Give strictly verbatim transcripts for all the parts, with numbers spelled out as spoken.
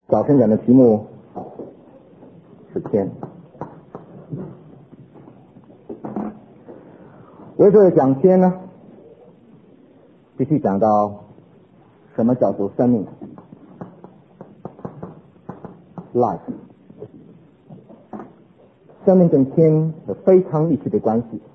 早晨讲的题目是天。为这讲天呢，必须讲到什么叫做生命 life。 生命跟天有非常密切的关系。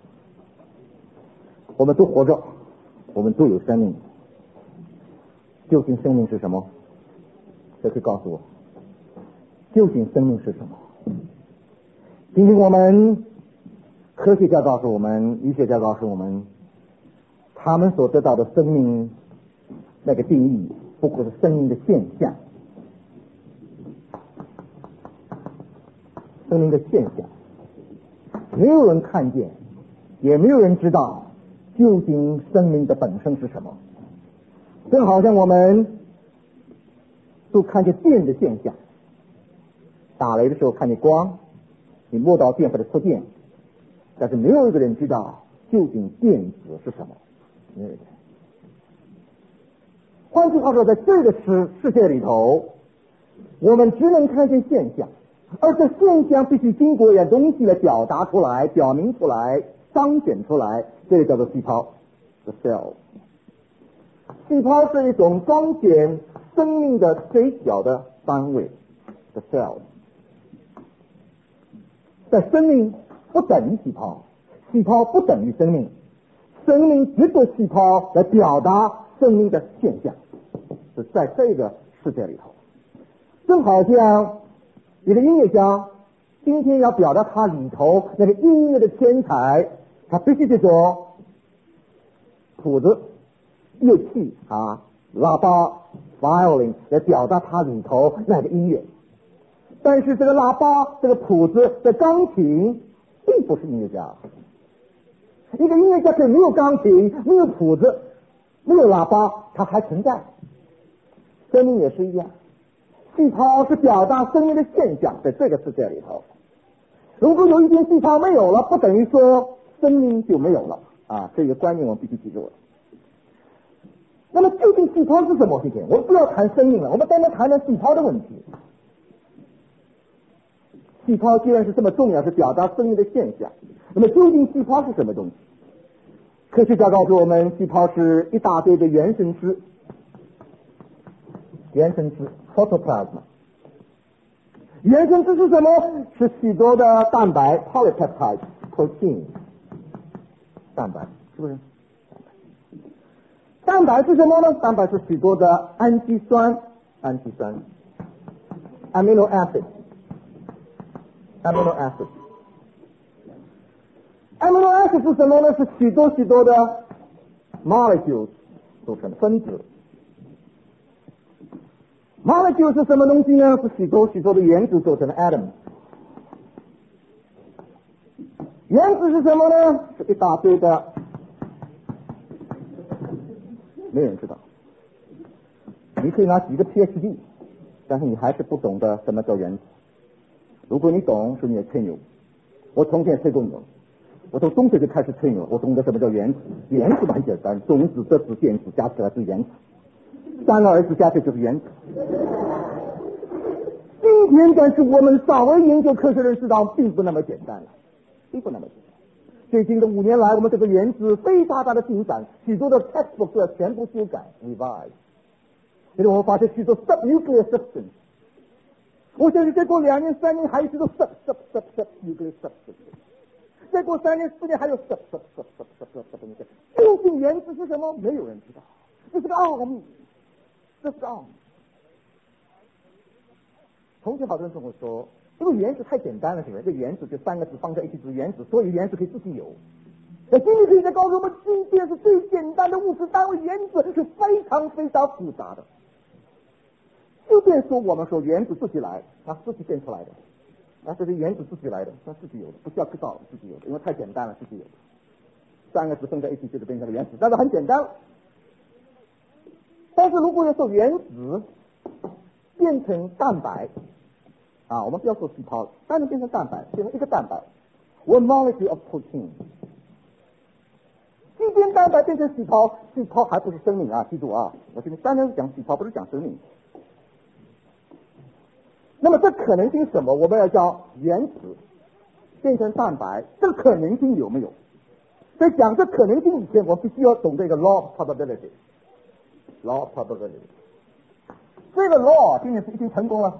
我们都活着，我们都有生命。究竟生命是什么？谁可以告诉我，究竟生命是什么？今天我们科学家告诉我们，医学家告诉我们，他们所得到的生命那个定义，不过是生命的现象，生命的现象，没有人看见，也没有人知道究竟生命的本身是什么。正好像我们都看见电的现象，打雷的时候看见光，你摸到电或者触电，但是没有一个人知道究竟电子是什么，没有人。换句话说，在这个世世界里头，我们只能看见现象，而这现象必须经过一点东西来表达出来、表明出来、彰显出来，这个叫做细胞 the cell。 细胞是一种彰显生命的最小的单位 the cell。 但生命不等于细胞，细胞不等于生命，生命只对细胞来表达生命的现象，是在这个世界里头。正好像一个音乐家今天要表达他里头那个音乐的天才，他必须这种谱子、乐器啊，喇叭 violin 来表达它里头那个音乐。但是这个喇叭、这个谱子、这钢琴并不是音乐家。一个音乐家可以没有钢琴、没有谱子、没有喇叭，它还存在。生命也是一样，细胞是表达生命的现象，在这个世界里头。如果有一天细胞没有了，不等于说生命就没有了啊！这个观念我们必须记住了。那么究竟细胞是什么？今天我们不要谈生命了，我们单单谈谈细胞的问题。细胞既然是这么重要，是表达生命的现象，那么究竟细胞是什么东西？科学家告诉我们，细胞是一大堆的原生质，原生质 protoplasm。 原生质是什么？是许多的蛋白 polypeptide protein。 蛋白是不是？蛋白是什么呢？蛋白是许多的氨基酸，氨基酸 amino acid amino acid amino acid 是什么呢？是许多许多的 molecules 组成的分子。 molecule 是什么东西呢？是许多许多的原子组成的 atom。 原子是什么呢？是一大堆的，没人知道。你可以拿几个 P H D， 但是你还是不懂得什么叫原子。如果你懂，是你的吹牛。我从前吹过牛，我从中学就开始吹牛，我懂得什么叫原子。原子很简单，中子、质子、电子加起来是原子，三个儿子加起来就是原子。今天但是我们稍微研究科学的人知道，并不那么简单了，并不那么简单。最近的五年来，我们这个原子非常大的进展，许多的 textbook 要全部修改 revise。因为我们发现许多 subnuclear substance。我相信再过两年、三年还有许多 sub sub sub sub nuclear substance。再过三年、四年还有 sub sub sub sub sub sub sub。究竟原子是什么？没有人知道，这是个奥秘，这是个奥秘。从前好多人跟我说，这个原子太简单了，是不是？这原子就三个字放在一起是原子，所以原子可以自己有。那今天可以再告诉我们，即便是最简单的物质单位原子是非常非常复杂的。就便说我们说原子自己来，它自己变出来的，啊，这是原子自己来的，它自己有的，不需要制造，自己有的，因为太简单了，自己有的。三个字分在一起就是变成了原子，但是很简单。但是如果要说原子变成蛋白，啊，我们不要说细胞，单纯变成蛋白，变成一个蛋白 ，one molecule of protein。即便蛋白变成细胞，细胞还不是生命啊！记住啊，我今天单单讲细胞，不是讲生命。 那么这可能性什么？我们要叫原子变成蛋白，这个可能性有没有？在讲这可能性以前，我必须要懂这个 law of probability。law of probability 这个 law 今年是已经成功了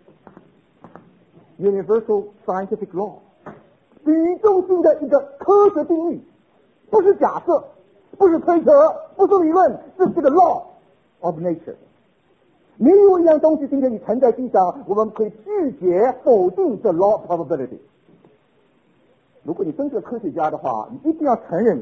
，universal scientific law， 宇宙性的一个科学定律，不是假设，不是推测，不是理论，这是个 law of nature。没有一样东西今天你沉在地上，我们可以拒绝否定这 law of probability。如果你真是科学家的话，你一定要承认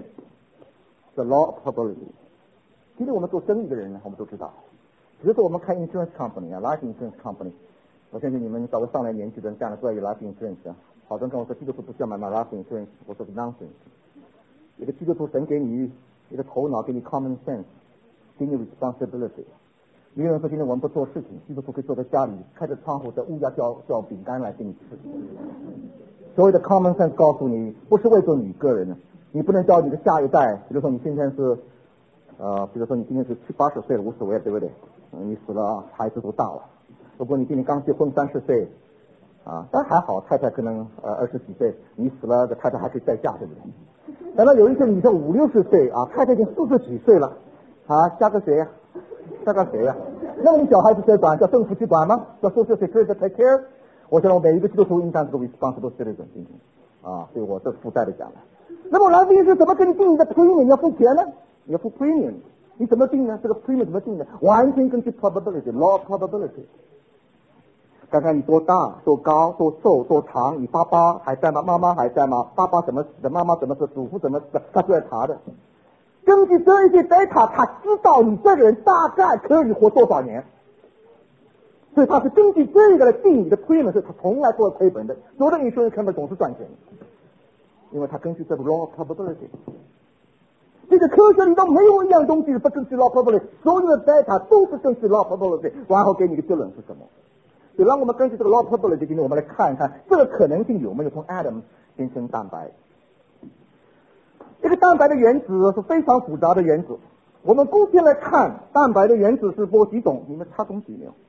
the law of probability。其实我们做生意的人呢，我们都知道，比如说我们开 insurance company 啊 ，life insurance company， 我相信你们稍微上来年纪的人讲的关于 life insurance 啊，好多人跟我说基督徒不需要买 life insurance， 我说是 nonsense。一个基督徒神给你一个头脑，给你 common sense， 给你 responsibility。有人说今天我们不做事情，基督徒可以坐在家里开着窗户，在乌鸦叫叫饼干来给你吃。所谓的 common sense 告诉你，不是为着你个人，你不能叫你的下一代，比如说你今天是呃，比如说你今天是七八十岁了，无所谓，对不对？嗯、你死了啊，孩子都大了。如果你今年刚结婚三十岁啊，但还好，太太可能呃二十几岁，你死了，这太太还可以再嫁，对不对？等到有一天你说五六十岁啊，太太已经四十几岁了啊，嫁个谁呀、啊？嫁个谁呀、啊？那么你小孩子谁管？叫政府去管吗？叫 social security take care？ 我想我每一个基督徒应当是个 responsible citizen 啊，对我这附带的讲了。那么来宾是怎么给你定的 premium？ 你要付钱呢？你要付 premium， 你怎么定呢？这个 premium 怎么定呢？完全根据 probability law of probability。看看你多大、多高、多瘦、多长，你爸爸还在吗？妈妈还在吗？爸爸怎么死的？妈妈怎么死？祖父怎么死的？他是来查的。根据这一些 data， 他知道你这个人大概可以活多少年，所以他是根据这个来定你的 premium， 是他从来不会亏本的。所有的 insurance company 总是赚钱，因为他根据这个 law of probability。这个科学里头没有一样东西是不根据 law of probability， 所有的 data 都是根据 law of probability， 然后给你的结论是什么。所以让我们根据这个 law of probability， 今天我们来看一看这个可能性有没有从 atom 变成蛋白。这个蛋白的原子是非常复杂的原子，我们姑且来看蛋白的原子是多几种，你们插东西没有？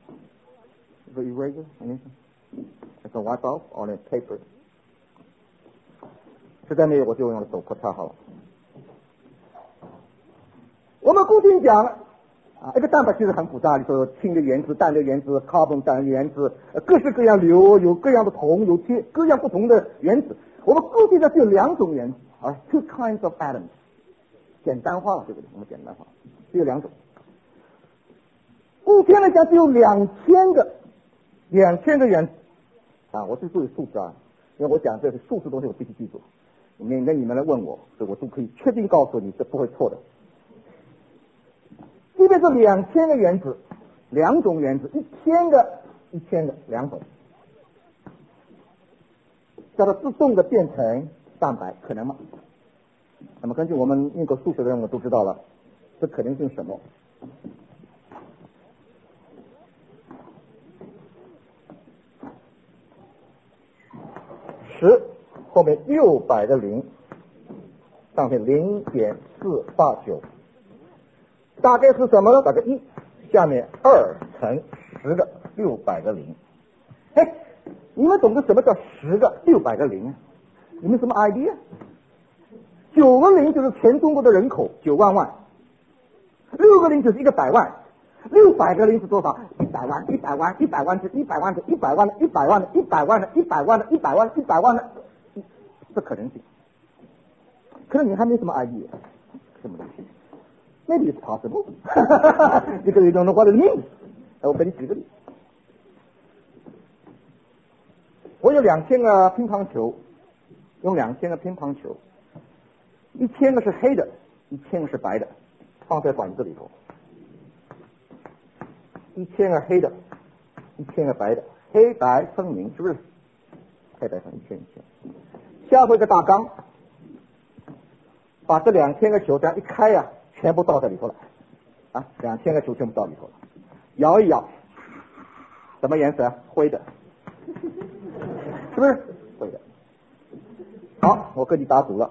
The eraser, anything? I can wipe off on a paper. 实在没有，我就用手擦好了。我们姑且讲啊，一个蛋白其实很复杂，你说氢的原子、氮的原子、carbon 氮的原子，各式各样硫，有各样的铜，有些各样不同的原子。我们估计的是有两种原子。啊 two kinds of atoms， 简单化了，对不对？我们简单化，只有两种。目前来讲，只有两千个，两千个原子啊！我是注意数字啊，因为我讲这个数字东西，我必须记住。免得你们来问我，所以我都可以确定告诉你，这不会错的。即便是两千个原子，两种原子，一千个，一千个，两种，叫它自动的变成蛋白，可能吗？那么根据我们念过数学的人，我们都知道了，这可能性什么？十后面六百个零，上面零点四八九，大概是什么呢？大概一，下面二乘十个六百个零。哎，你们懂得什么叫十个六百个零？你们什么 idea？ 九个零就是全中国的人口九万万，六个零就是一个百万，六百个零是多少？一百万，一百万，一百万是一百万的，一百万的，一百万的，一百万的，一百万的，一百万，一百万的，这可能性。可能你还没什么 idea， 什么东西 ？Maybe it's possible 。这个你懂得话的 means。我给你举个例，我有两千个乒乓球，用两千个乒乓球。一千个是黑的，一千个是白的，放在管子里头。一千个黑的，一千个白的，黑白分明，是不是？黑白分一千一千。下回一个大缸，把这两千个球这样一开呀、啊，全部倒在里头了。啊，两千个球全部倒里头了。摇一摇，什么颜色？灰的，是不是？灰的。好，我跟你打赌了。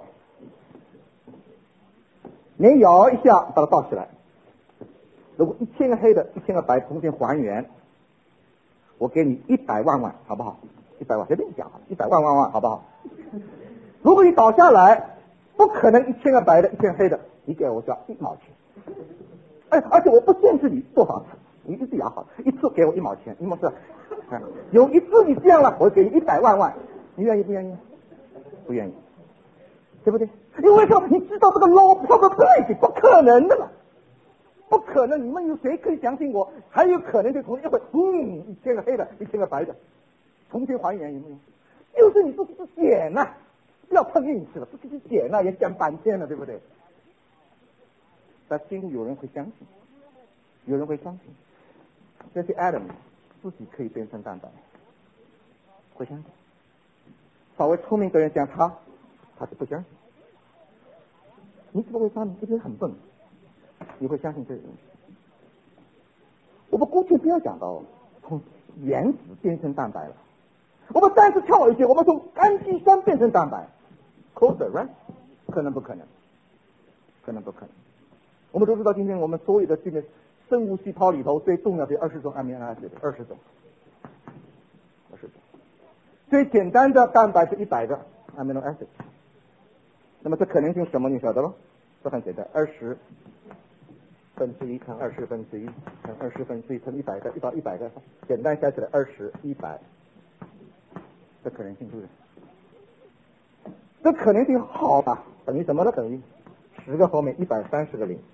你摇一下，把它倒起来。如果一千个黑的，一千个白，重新还原， 我给你一百万万，好不好？一百万随便讲，一百万万万，好不好？如果你倒下来，不可能一千个白的，一千黑的，你给我交一毛钱。哎，而且我不限制你多少次，你一次也好，一次给我一毛钱，一毛是，哎，有一次你这样了，我给你一百万万，你愿意不愿意？不愿意，对不对？因为说你知道这个 low probability 不可能的嘛，不可能，你们有谁可以相信我？还有可能就同一会，嗯，一千个黑的，一千个白的，重新还原有没有？就是你自己去捡呐、啊，不要碰运气了，自己去捡呐、啊，也讲半天了，对不对？但今天有人会相信，有人会相信这些 atom 自己可以变成蛋白，会相信。稍微聪明的人讲他，他是不相信。你怎么会相信？这个人很笨，你会相信这个东西。我们姑且不要讲到从原子变成蛋白了，我们单是跳一些，我们从氨基酸变成蛋白 ，closer right？ 可能不可能？可能不可能？我们都知道，今天我们所有的这个生物细胞里头最重要的二十种 amino acid， 二十种，二十种。最简单的蛋白是一百个 amino acid。那么这可能性什么？你晓得吗？这很简单，二十分之一乘二十分之一乘二十分之一乘一百个，一到一百个，简单加起来二十一百。这可能性是不是？这可能性好吧？等于什么呢？等于十个后面一百三十个零。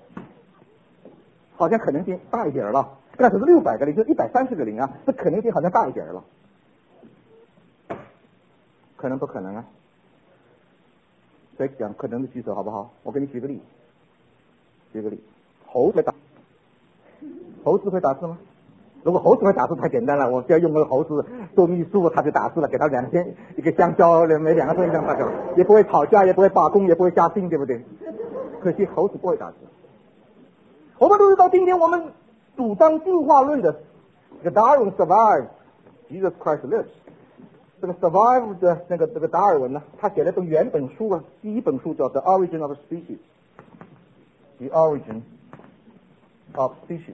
好像可能性大一点了，那可是六百个零，就一百三十个零啊，这可能性好像大一点了，可能不可能啊？所以讲可能的举手好不好？我给你举个例，举个例，猴子打，猴子会打字吗？如果猴子会打字太简单了，我只要用个猴子做秘书，他就打字了，给他两天一个香蕉，每两个钟一样大个，也不会吵架，也不会罢工，也不会加薪，对不对？可惜猴子不会打字。我们都知道，今天我们主张进化论的这个 Darwin survived, Jesus Christ lives。这个 survive 的那个这个达尔文呢，他写了本原本书啊，第一本书叫 The Origin of Species，The Origin of Species，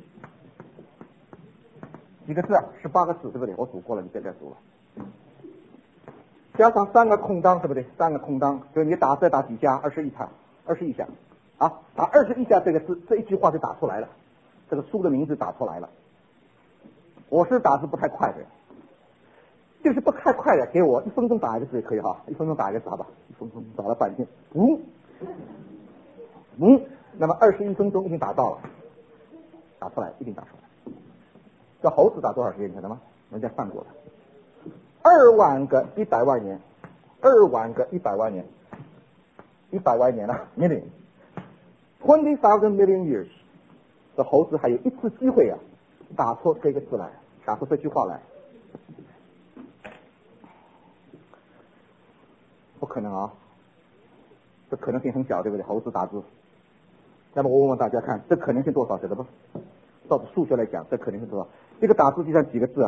几个字啊？十八个字，对不对？我数过了，你别再数了。加上三个空档，对不对？三个空档，就是你打字打几下？二十一下，二十一下。啊，打二十一下这个字，这一句话就打出来了，这个书的名字打出来了。我是打字不太快的，就是不太快的，给我一分钟打一个字也可以哈，一分钟打一个字好吧，一分钟打了半天，嗯嗯，那么二十一分钟一定打到了，打出来一定打出来。这猴子打多少时间你晓得吗？人家算过了，二万个一百万年，二万个一百万年，一百万年了 ，million。Twenty thousand million years， 这猴子还有一次机会啊，打出这个字来，打出这句话来，不可能啊，这可能性很小，对不对？猴子打字，那么我问问大家看，这可能性多少？晓得不？照着数学来讲，这可能性多少？这个打字机上几个字啊？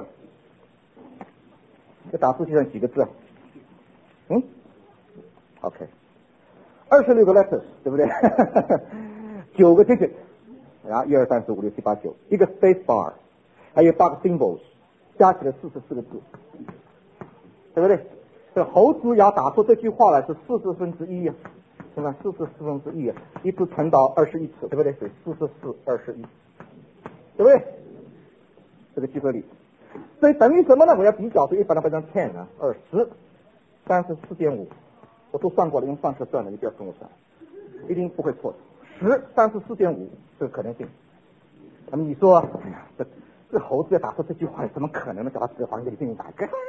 这打字机上几个字啊？嗯 ，OK。二十六个 letters， 对不对？九个 digit， 然后一二三四五六七八九，一个 space bar， 还有八个 symbols， 加起来四十四个字，对不对？这猴子要打出这句话来是四十分之一呀，是吧？四十四分之一啊，一次乘到二十一次，对不对？所以四十四二十一，对不对？这个聚合力，所以等于什么呢？我要比较，所以把它分成 ten 啊，二十，三十四点五。我都算过了，用算式算的，你不要跟我算，一定不会错的。十三十四点五这个可能性。那么你说，哎呀，这这猴子要打出这句话，怎么可能呢？叫他指房间里给你打一个，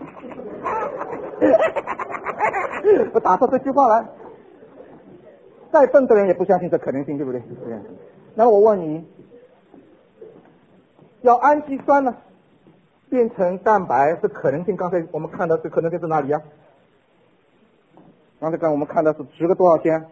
我打出这句话来，再笨的人也不相信这可能性，对不对？那么我问你，要氨基酸呢变成蛋白，这可能性，刚才我们看到这可能性在哪里啊？刚才刚我们看到是十个多少钱？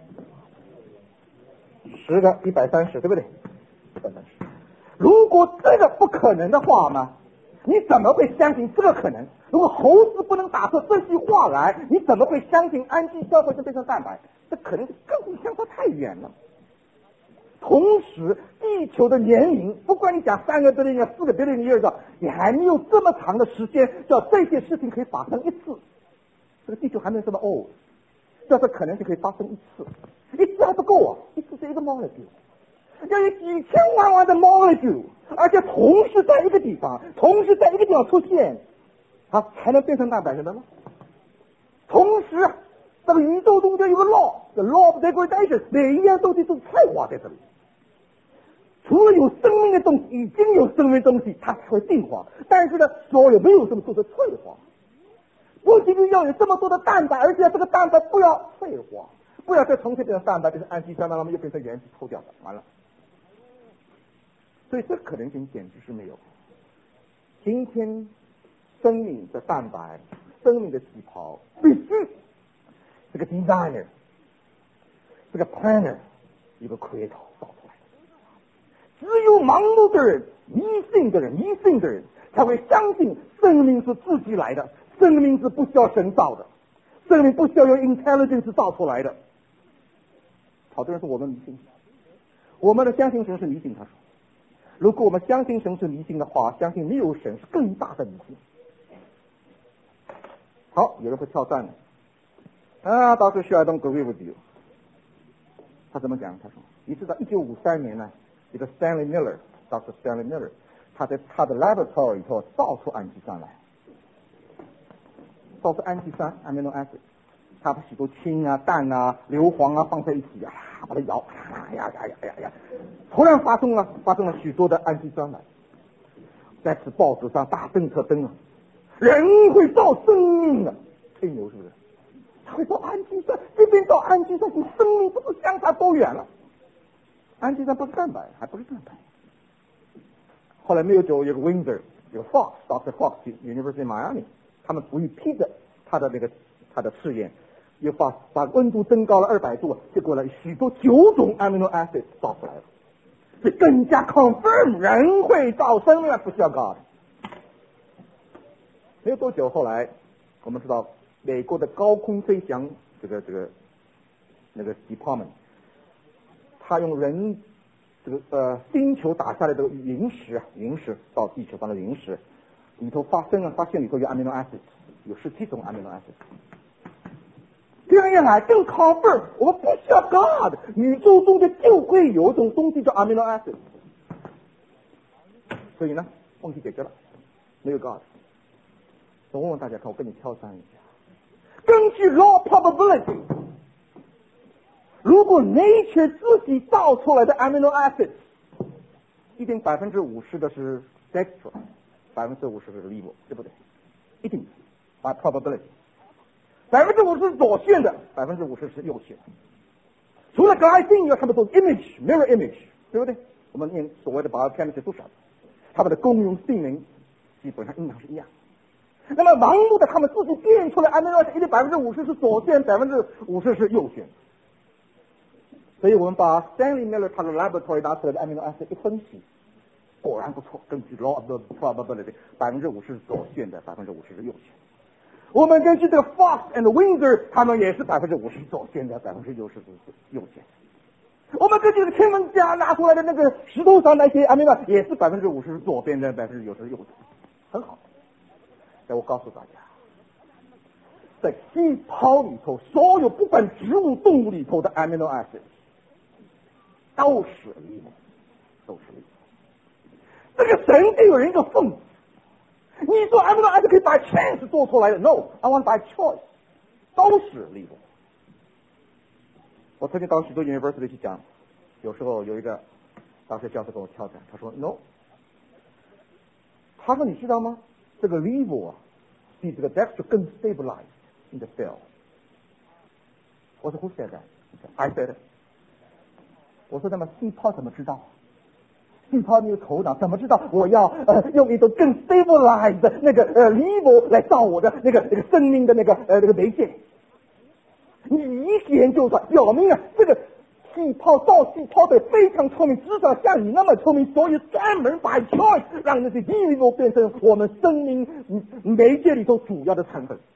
十个一百三十，对不对？一百三十。如果这个不可能的话呢，你怎么会相信这个可能？如果猴子不能打出这句话来，你怎么会相信氨基酸会变成蛋白？这可能跟你相差太远了， 同时地球的年龄，不管你讲三个 billion 啊，四个 billion years 啊，也还没有这么长的时间，叫这些事情可以发生一次。这个地球还没有这么 old， 叫这可能性可以发生一次，一次还不够啊，一次是一个 molecule， 要有几千万万的 molecule， 而且同时在一个地方，同时在一个地方出现，它才能变成蛋白质的吗？同时，这个宇宙中间有个 law，the law of degradation， 每一样东西都菜化在这里。除了有生命的东西，已经有生命的东西，它才会进化。但是呢，所有没有什么都是退化。不仅仅要有这么多的蛋白，而且这个蛋白不要退化，不要再重新变成蛋白，变成氨基酸，那么又变成原子抽掉了，完了。所以这可能性简直是没有。今天生命的蛋白、生命的细胞，必须这个 designer、这个 planner 一个 creator 造出来。只有盲目的人、迷信的人、迷信的人才会相信生命是自己来的，生命是不需要神造的，生命不需要用 intelligence 造出来的。好多人说我们迷信，我们的相信神是迷信。他说，如果我们相信神是迷信的话，相信没有神是更大的迷信。好，有人会跳战了啊，当时需要一种 agree with you。他怎么讲？他说，你知道一九五三年呢，一个 Stanley Miller，Doctor Stanley Miller， 他在他的 laboratory 里头造出氨基酸来，造出氨基酸 amino acid， 他把许多氢啊、氮啊、硫磺啊放在一起啊，把它摇，哎呀呀呀呀呀，突然发生了发生了许多的氨基酸来，在此报纸上大政策登啊，人会造生命啊，吹牛是不是？他会造氨基酸，这边造氨基酸跟生命不是相差多远了？氨基酸不是蛋白，还不是蛋白。后来没有久，有个 Windsor， 有个 Fox，Doctor Fox，University Miami， 他们不予批的他的那个他的试验，又把把温度增高了二百度，结果呢许多九种 amino acid 造出来了，所以更加 confirm 人会造生命，不需要 God。没有多久，后来我们知道美国的高空飞翔这个这个那个 department， 他用人这个呃星球打下来的陨石啊，陨石到地球上的陨石里头发生了，发现里头有 amino acid， 有十七种 amino acid。这样一来更 confirm 我们不需要 God， 宇宙中的就会有一种东西叫 amino acid。所以呢，问题解决了，没有 God。我问问大家看，我跟你挑战一下，根据 law probability， 如果 nature 自己造出来的 amino acid， 一定百分之五十的是 dextrose， 百分之五十的是 levo， 对不对？一定 by probability， 百分之五十是左旋的，百分之五十是右旋。除了 glycine， 要他们做 image mirror image， 对不对？我们念所谓的 biochemistry 都晓得，它们的功用性能基本上应当是一样。那么盲目的他们自己变出来 amino acid， 一定百分之五十是左旋，百分之五十是右旋。所以我们把 Stanley Miller 他的 laboratory 拿出来的 amino acid 一分析，果然不错，根据 law of the probability， 百分之五十是左旋的，百分之五十是右旋。我们根据这个 Fox and Windsor， 他们也是百分之五十左旋的，百分之六十是右旋。我们根据这个天文家拿出来的那个石头上那些 amino acid 也是百分之五十是左边的，百分之六十是右旋，很好。但我告诉大家，在细胞里头，所有不管植物、动物里头的 amino acid 都是利物，都是利物。这个神给有人一个讽刺，你说 amino acid 可以把 chance 做出来的 ，no，I want by choice， 都是利物。我曾经到许多 university 去讲，有时候有一个大学教授跟我挑战，他说 no， 他说你知道吗？这个 levo 啊，比这个 dextrose 更 stabilized in the cell。我说 Who said that? I said it。我说那么细胞怎么知道？细胞没有头脑，怎么知道我要呃用一种更 stabilized 的那个呃 levo 来造我的那个那个生命的那个呃那个媒介？你一研究出来，表明啊这个细胞造细胞的非常聪明，至少像你那么聪明，所以专门把 choice 让那些 levo 变成我们生命媒介里头主要的成分。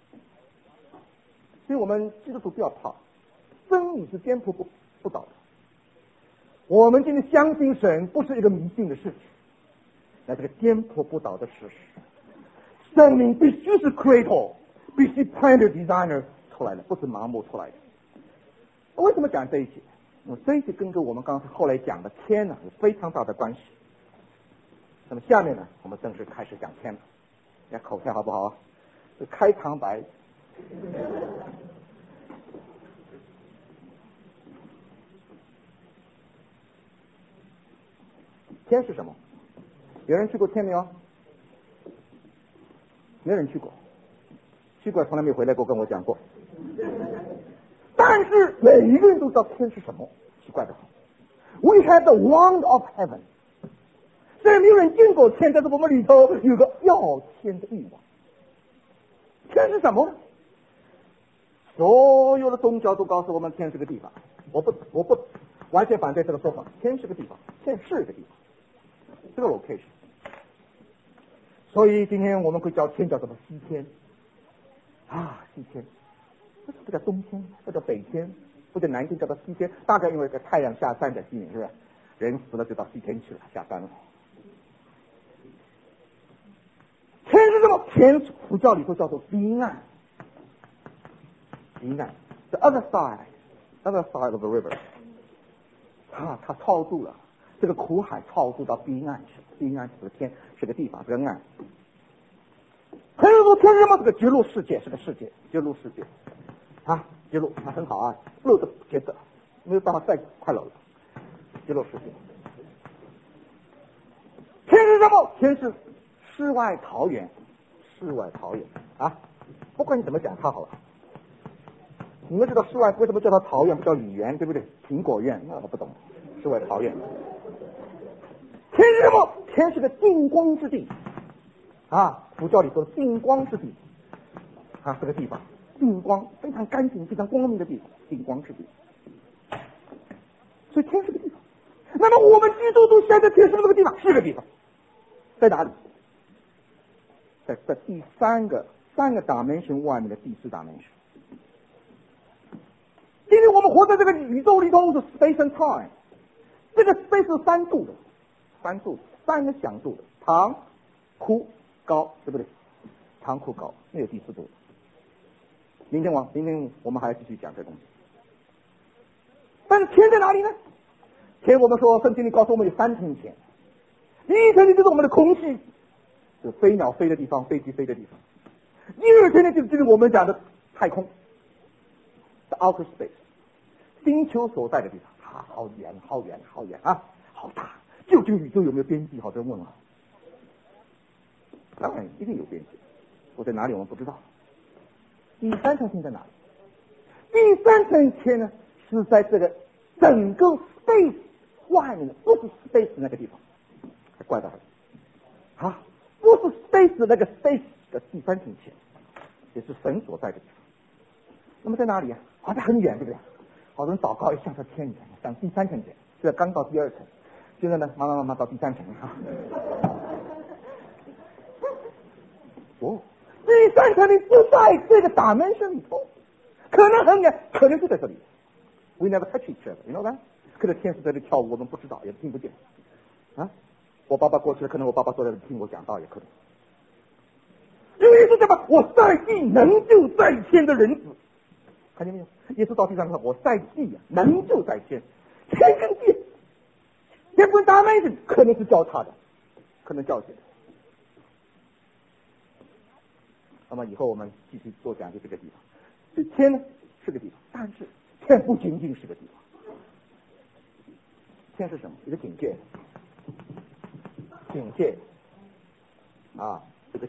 所以我们基督徒不要怕，真理是颠扑不不倒的。 我们今天相信神不是一个迷信的事情，那这个颠扑不倒的事实。生命必须是 creator， 必须 planner designer 出来的，不是盲目出来的。为什么讲这一些？因为这一些跟着我们刚才后来讲的天呢有非常大的关系。那么下面呢，我们正式开始讲天了。大家口条好不好？这开场白。天是什么？有人去过天没有？没有人去过，去过从来没回来过跟我讲过。但是每一个人都知道天是什么，奇怪的。We have the wand of heaven。虽然没有人见过天，但是我们里头有个要天的欲望。天是什么？所有的宗教都告诉我们天是个地方，我不我不完全反对这个说法。天是个地方，天是个地方，这个 location。所以今天我们会叫天叫什么西天啊，西天，这叫东天，这叫北天，或者南天叫做西天，大概因为这太阳下山在西面，是不是？人死了就到西天去了，下山了。天是什么？天佛教里头叫做彼岸，彼岸 ，the other side，other side of the river。啊，它超度了。这个苦海超度到彼岸去，彼岸是个天，是个地方，是个岸。还有说天是什么？这个极乐世界，是个世界，极乐世界啊，极乐它很好啊，乐的觉得没有办法再快乐了，极乐世界。天是什么？天是世外桃源，世外桃源啊！不管你怎么讲它好了。你们知道世外为什么叫它桃源，不叫李园，对不对？苹果园，那我不懂。世外桃源。天是什么？天是个净光之地啊！佛教里说的净光之地啊，这个地方净光非常干净、非常光明的地方，净光之地。所以天是个地方。那么我们基督徒现在天是不是个地方？是个地方，在哪里？在在第三个三个 dimension 外面的第四 dimension。今天我们活在这个宇宙里头是 space and time， 这个 space 是三度的。三度，三个响度的，长、枯、高，对不对？长、枯、高，没有第四度。明天我明天我们还要继续讲这东西。但是天在哪里呢？天我们说圣经里告诉我们有三层天，第一层就是我们的空气，就飞鸟飞的地方，飞机飞的地方；第二层呢就是就是我们讲的太空 ，the outer space， 星球所在的地方，啊，好远好远好远啊，好大。究竟宇宙有没有边际？好在问啊！当然一定有边际，我在哪里我们不知道。第三层天在哪里？第三层天呢是在这个整个 space 外面的，不是 space 那个地方，怪到了啊！不是 space 那个 space 的第三层天，也是神所在的地方。那么在哪里啊？好像很远，对不对？好多人祷告一向上天里，上第三层天，现在刚到第二层。现在呢，慢慢慢慢到第三层啊。哦，第三层你不在这个大门上里头，可能很远，可能就在这里。We never touch each other， you know that？ 可能天使在这跳舞，我们不知道，也听不见。啊，我爸爸过去了，可能我爸爸坐在这听我讲道，也可能。因为是什么？我在地能就在天的人子，看见没有？耶稣到地上说：“我在地啊，能就在天，天跟地。”天跟大门可能是交叉的，可能交接的。那么以后我们继续多讲究这个地方。所以天呢是个地方，但是天不仅仅是个地方。天是什么？一个警戒，警戒啊，这个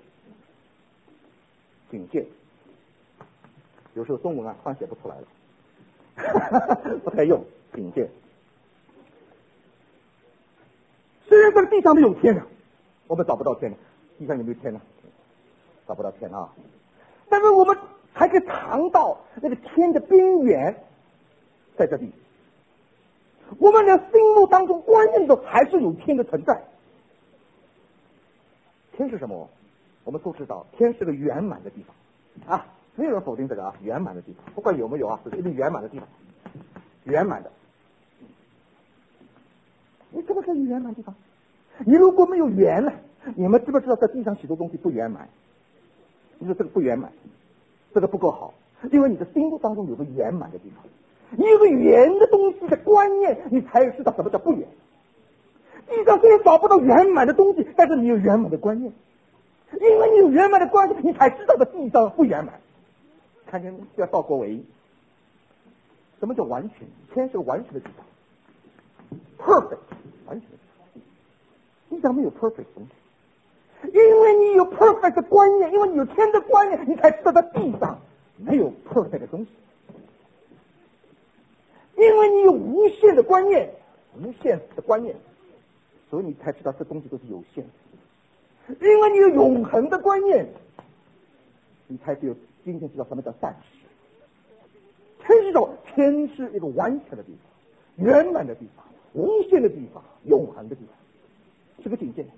警戒。有时候中文啊，突然写不出来了，不太用警戒。虽然这个地上都有天呢，我们找不到天呢。地上有没有天呢？找不到天啊！但是我们还可以尝到那个天的边缘，在这里。我们的心目当中关键的还是有天的存在。天是什么？我们都知道，天是个圆满的地方啊，没有人否定这个啊，圆满的地方，不管有没有啊，是一个圆满的地方，圆满的。 你怎么可以圆满地方？你如果没有圆呢？你们知不知道在地上许多东西不圆满？你说这个不圆满，这个不够好，因为你的心目当中有个圆满的地方，你有个圆的东西的观念，你才知道什么叫不圆。地上虽然找不到圆满的东西，但是你有圆满的观念，因为你有圆满的观念，你才知道的地上不圆满。看见叫赵国维，什么叫完全？天是个完全的地方 ，perfect， 完全的地方。地上没有 perfect 东西，因为你有 perfect 的观念，因为你有天的观念，你才知道在地上没有 perfect 的东西。因为你有无限的观念，无限的观念，所以你才知道这东西都是有限的。因为你有永恒的观念，你才只有今天知道什么叫善事。天知道天是一个完全的地方，圆满的地方，无限的地方，永恒的地方，是个境界。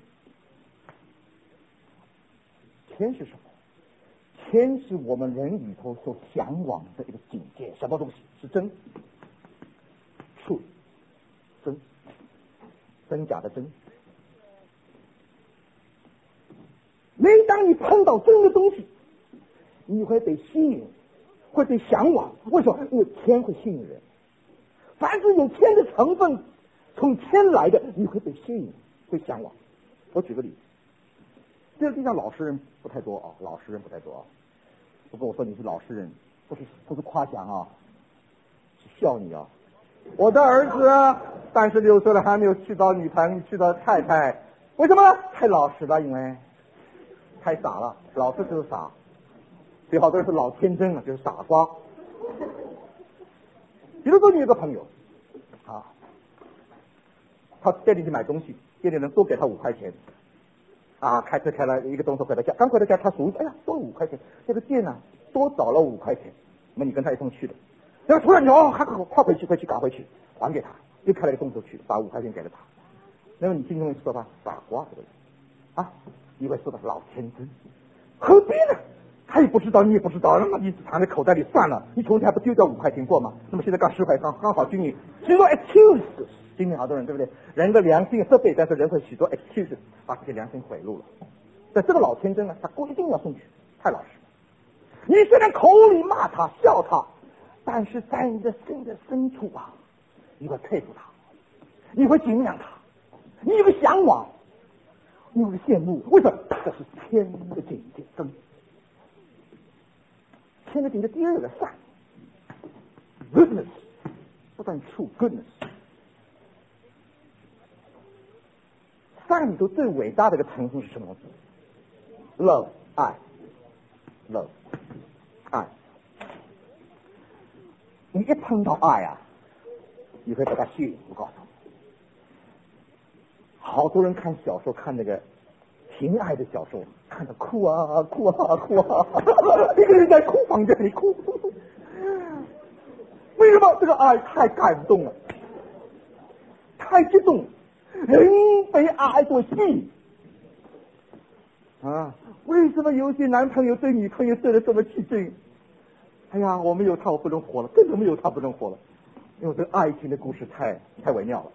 天是什么？天是我们人里头所向往的一个境界。什么东西是真？true， 真，真假的真。每当你碰到真的东西，你会被吸引，会被向往。为什么？因为天会吸引人。凡是有天的成分，从天来的，你会被吸引，会向往。我举个例子，这个地方老实人不太多啊，老实人不太多啊。不过我说你是老实人，不是不是夸奖啊，是笑你啊。我的儿子三十六岁了，还没有娶到女朋友，娶到太太，为什么？太老实了，因为太傻了，老实就是傻。最好都是老天真了，就是傻瓜。比如说你有个朋友啊，他店里去买东西，店里人多给他五块钱啊，开车开了一个钟头回到家，刚回到家他数，哎呀，多了五块钱，这个店呢、啊、多找了五块钱，那么你跟他一同去的，然后突然你哦，快快回去，快去赶回去，还给他，又开了一个钟头去，把五块钱给了他，那么你心中会说吧，傻瓜这个人啊，你会说的老天真，何必呢？他也不知道，你也不知道，那么你藏在口袋里算了，你从前还不丢掉五块钱过吗？那么现在刚十块刚刚好均匀，许多 excuse， 今天好多人对不对？人的良心是对，但是人会许多 excuse， 把这些良心毁录了。但这个老天真呢，他不一定要送去，太老实。你虽然口里骂他笑他，但是在你的心的深处啊，你会佩服他，你会敬仰他，你会向往，你会羡慕。为什么？这是天的境界真。天的境界第二个善 goodness， 不但 true goodness， 善里头最伟大的一个成分是什么 ？love 爱 ，love 爱。你一碰到爱啊，你会被他吸引。我告诉你，好多人看小说，看那个情爱的小说，看着哭啊哭啊哭啊，一个人在哭房间里哭。为什么？这个爱太感动了，太激动了，人被爱所吸引啊！为什么有些男朋友对女朋友对得这么起劲？哎呀，我没有他我不能活了，根本没有他不能活了，因为这个爱情的故事太太微妙了。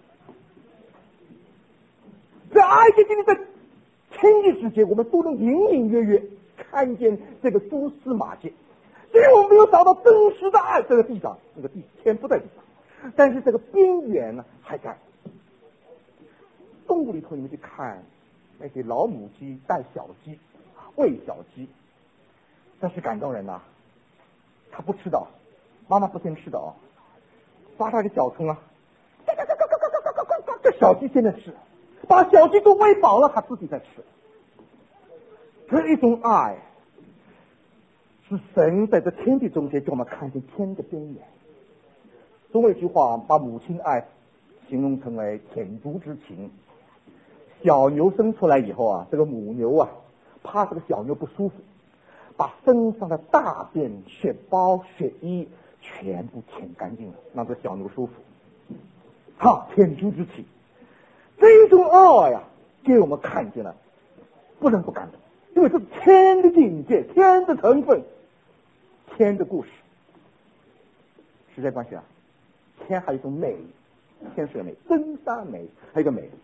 在爱情经历在天地之间，我们都能隐隐约约看见这个蛛丝马迹。虽然我们没有找到真实的爱，这个地上，那个地天不在地上，但是这个边缘呢还在。动物里头，你们去看那些老母鸡带小鸡，喂小鸡，真是感动人呐、啊！他不吃的，妈妈不先吃的哦，抓他一个小虫啊，这小鸡现在吃，把小鸡都喂饱了，他自己在吃。这一种爱，是神在这天地中间给我们看见天的边缘。中国有句话把母亲爱形容成为舔犊之情。小牛生出来以后啊，这个母牛啊，怕这个小牛不舒服，把身上的大便、血包、血衣全部舔干净了，让这小牛舒服。哈，舔犊之情，这种爱呀、啊，给我们看见了，不能不感动，因为这是天的境界，天的成分。天的故事，时间关系啊，天还有一种美， 天使的美，真善美，还有一个美。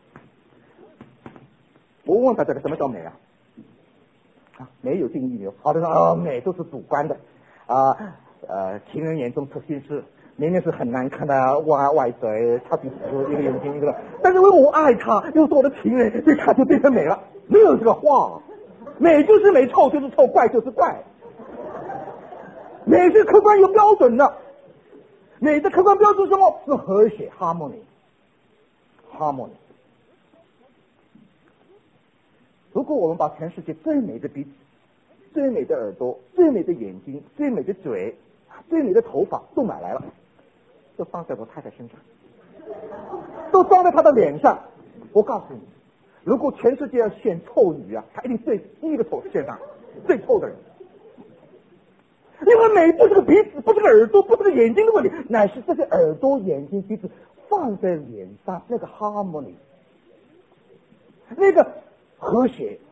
我问大家，什么叫美啊？啊，美有定义没有？好的说，哦，美都是主观的啊，呃，情人眼中出西施，明明是很难看的歪歪嘴，擦鼻子，一个眼睛一个，但是因为我爱他，又是我的情人，所以他就变成美了。没有这个话，美就是美，臭就是臭，怪就是怪。美是客观有标准的，美的客观标准是什么？是和谐 harmony，harmony。如果我们把全世界最美的鼻子、最美的耳朵、最美的眼睛、最美的嘴、最美的头发都买来了，都放在我太太身上，都装在她的脸上，我告诉你，如果全世界要选臭女啊，她一定最第一个臭选上最臭的人。因为美不是个鼻子，不是个耳朵，不是个眼睛的问题，乃是这个耳朵、眼睛、鼻子放在脸上那个 harmony， 那个和谐，